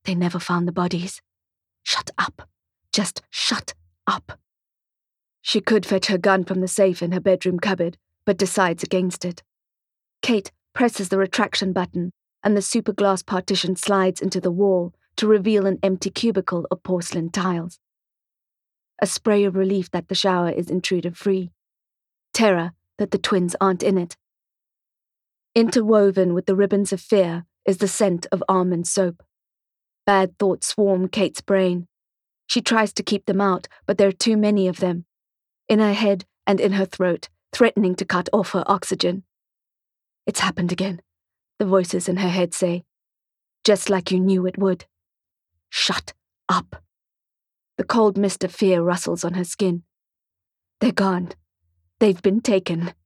They never found the bodies. Shut up. Just shut up. She could fetch her gun from the safe in her bedroom cupboard, but decides against it. Kate presses the retraction button, and the super glass partition slides into the wall to reveal an empty cubicle of porcelain tiles. A spray of relief that the shower is intruder-free. Terror that the twins aren't in it. Interwoven with the ribbons of fear is the scent of almond soap. Bad thoughts swarm Kate's brain. She tries to keep them out, but there are too many of them. In her head and in her throat, threatening to cut off her oxygen. It's happened again, the voices in her head say. Just like you knew it would. Shut up. The cold mist of fear rustles on her skin. They're gone. They've been taken.